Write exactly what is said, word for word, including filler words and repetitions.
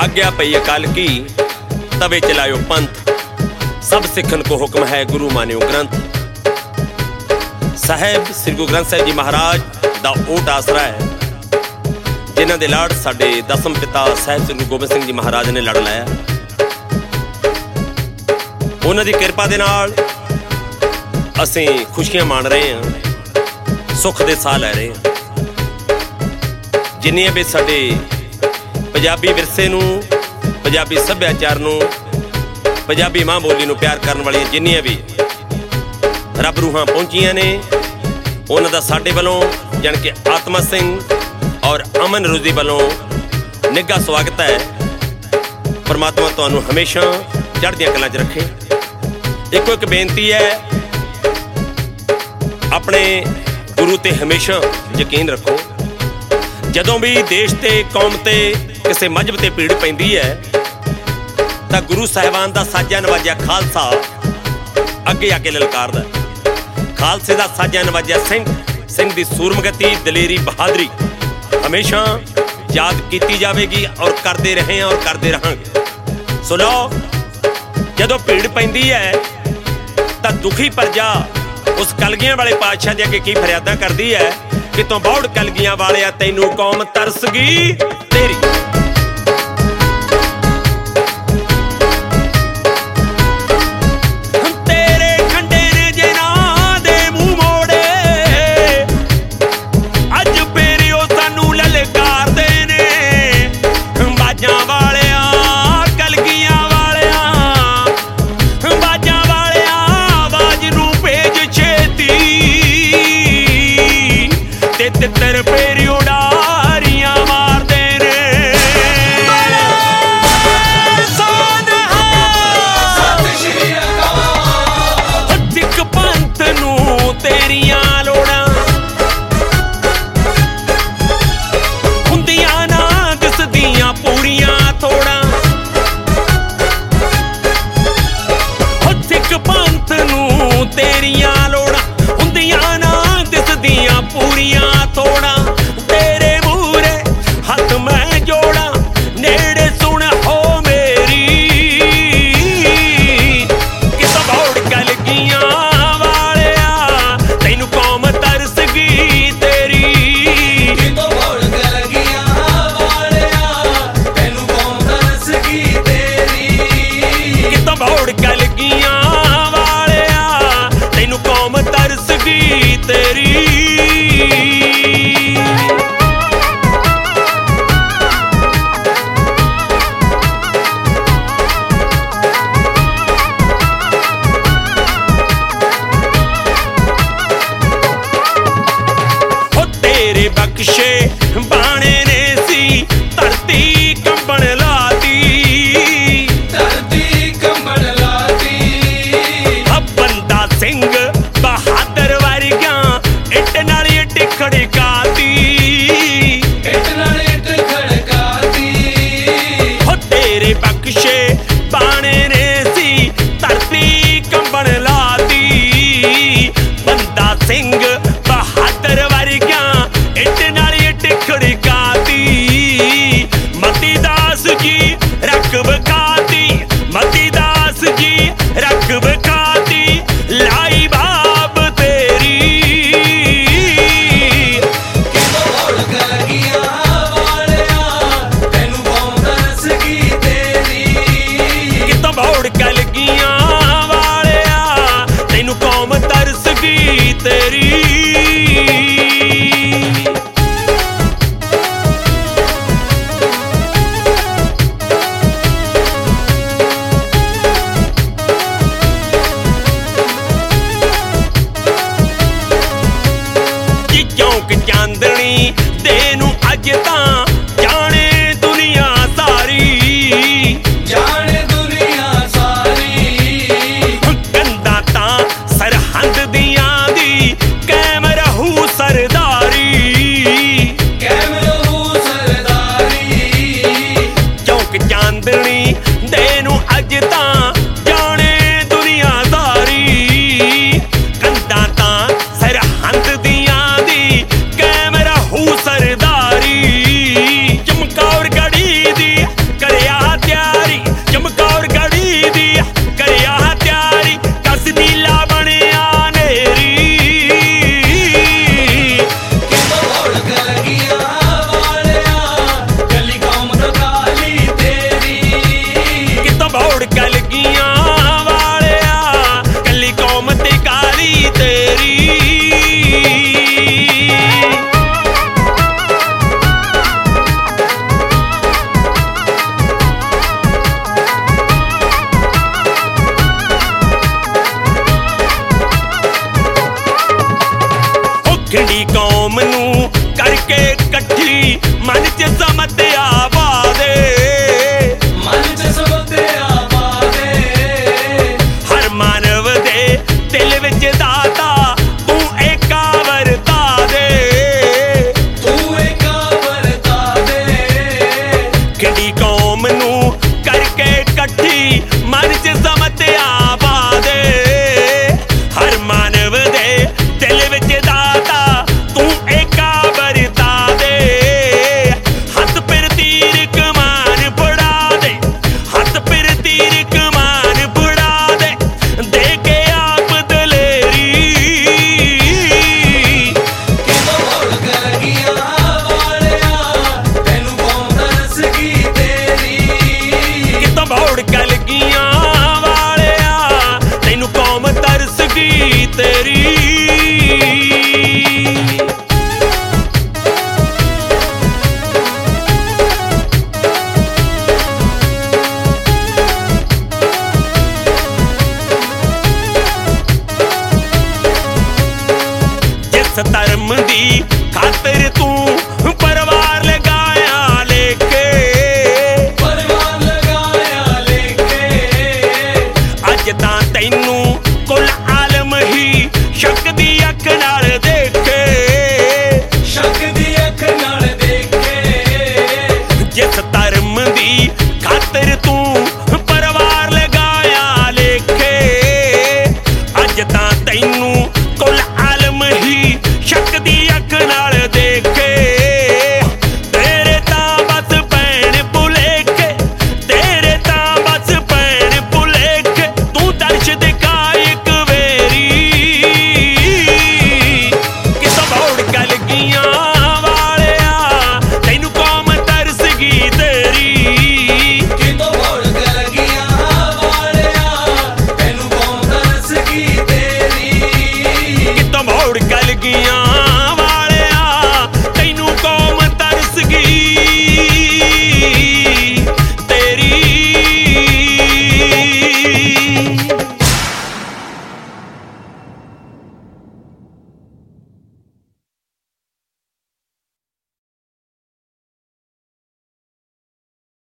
आज्ञा पई अकाल की तवे चलायो पंथ, सब सिखन को हुक्म है गुरु मान्यो ग्रंथ। साहेब श्री गुरु ग्रंथ साहिब जी महाराज दा ओट आसरा है, जिन्हां दे लाड़ साडे दसम पिता साहिब श्री गुरु गोबिंद सिंह जी महाराज ने लड़ लाया। उन्हां दी किरपा दे नाल असीं खुशियां मान रहे हैं, सुख दे साह लै रहे हैं। जिन्नियां भी साडे पंजाबी विरसे नूं, पंजाबी सभ्याचार नूं, पंजाबी मां बोली नूं प्यार करन वालियां जिन्नियां भी रब रूहां पहुंचियां ने, उन्हां दा साडे वल्लों जान के आत्मा सिंह और अमन रोजी वल्लों निघा स्वागत है। परमात्मा तुहानूं हमेशा चढ़दियां कलां च रखे। इको एक बेनती है, अपने गुरु ते हमेशा यकीन रखो। जदों भी देश ते कौम ते किसी मजहब ते भीड़ पैंदी है तां गुरु साहिबान दा साजा नवाजा खालसा अगे आके ललकारदा। खालसे दा साजा नवाजा सिंह सिंह दी सूरमगति, दलेरी, बहादरी हमेशा याद कीती जावेगी और करते रहे और करते रहांगे। सुनो, जदों भीड़ पैंदी है तां दुखी प्रजा उस कलगियां वाले पातशाह दे अगे की फरियादां करदी है कि तों बौड़ कलगियां वालिया तैनूं कौम तरस गई तेरी। तेरे खंडे ने जे ना दे मूंह मोड़े, अज फेरे ओ सानू ललकार दे ने। बाजां वालिया कलगियां वालिया, बाजां वालिया आवाज नूं भेज छेती, ते तितर फेरी उड़ारियां मार दे ने। सिख पंथ नूं तेरियां लोड़ां हुंदियां ना दिसदियां पूरियां थोड़ां। सिख पंथ नूं तेरियां लोड़ां हुंदियां ना दिसदियां पूरियां थोड़ा। तेरे मूरे हथ मैं जोड़ा, नेड़े सुन हो मेरी, कि दौड़ कलगियां वालिया तैनू कौम तरस गई तेरी। कि दौड़ कलगियां वालिया तैनू कौम तरस गई तेरी। कि दौड़ कलगियां वालिया तैनू कौम तरस गई तेरी। बख्शे बाणे ने सी धरती कंबण लाती, धरती कंबण लाती। बंदा सिंह बहादुर वर्गिया इट नाल इट खड़काती, इट नाल इट खड़काती। हो तेरे बख्शे बाणे ने सी धरती कंबण लाती, बंदा सिंह बहादुर वर्गिया इट नाल इट ਖਿੰਡੀ ਕੌਮ ਨੂੰ ਕਰਕੇ ਇਕੱਠੀ ਮਨ ਚ ਸਮਤ ਆਵਾਦੇ ਮਨ ਚ ਸਮਤ ਆਵਾਦੇ ਹਰ ਮਾਨਵ ਦੇ ਦਿਲ ਵਿੱਚ ਦਾਤਾ ਤੂੰ ਏਕਾ ਵਰਤਾ ਦੇ ਤੂੰ ਏਕਾ ਵਰਤਾ ਦੇ ਖਿੰਡੀ ਕੌਮ ਨੂੰ ਕਰਕੇ ਇਕੱਠੀ ਮਨ ਚ ਸਮਤ ਆਵਾਦੇ ਹਰ ਮਾਨਵ ਦੇ ਦਿਲ ਵਿੱਚ ਦਾਤਾ ਤੂੰ ਏਕਾ ਵਰਤਾ ਦੇ ਹੱਥ ਫਿਰ ਤੀਰ ਕਮਾਨ ਫੜਾ ਦੇ ਹੱਥ ਫਿਰ ਤੀਰ ਕਮਾਨ ਫੜਾ ਦੇ ਦੇ ਕੇ ਆਪ ਦਲੇਰੀ ਕਿਦੋਂ ਭੌਲਕ ਲੱਗੀਆਂ ਵਾਲਿਆ ਤੈਨੂੰ ਕੌਮ ਤਰਸ ਗਈ ਤੇਰੀ ਕਿਤੋਂ ਭੌੜਕ ਲੱਗੀਆਂ ਵਾਲਿਆ ਤੈਨੂੰ ਕੌਮ ਤਰਸ ਗਈ ਤੇਰੀ ਜਿਸ ਧਰਮ ਦੀ ਖਾਤਰ ਤੂੰ ਪਰਵਾਹ